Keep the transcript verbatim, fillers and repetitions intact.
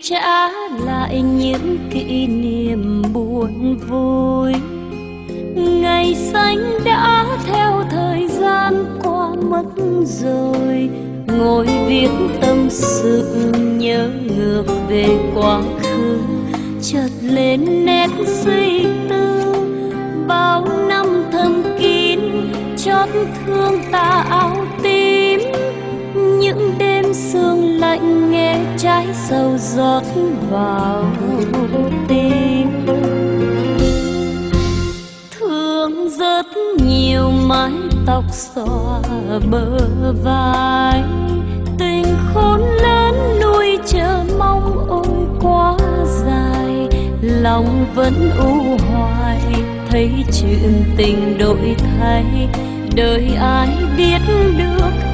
trả lại những kỷ niệm buồn vui. Ngày xanh đã theo thời gian qua mất rồi, ngồi viết tâm sự nhớ ngược về quá khứ, chợt lên nét suy tư. Bao năm thầm kín chót thương ta áo tím, những đêm sương lạnh nghe trái sầu rót vào tim. Thương rất nhiều mái tóc xõa bờ vai, tình khôn lớn nuôi chờ mong ôi quá dài. Lòng vẫn u hoài thấy chuyện tình đổi thay, đời ai biết được